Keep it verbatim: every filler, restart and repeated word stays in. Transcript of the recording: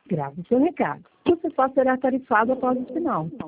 Grave o seu recado. Você só será tarifado após o sinal.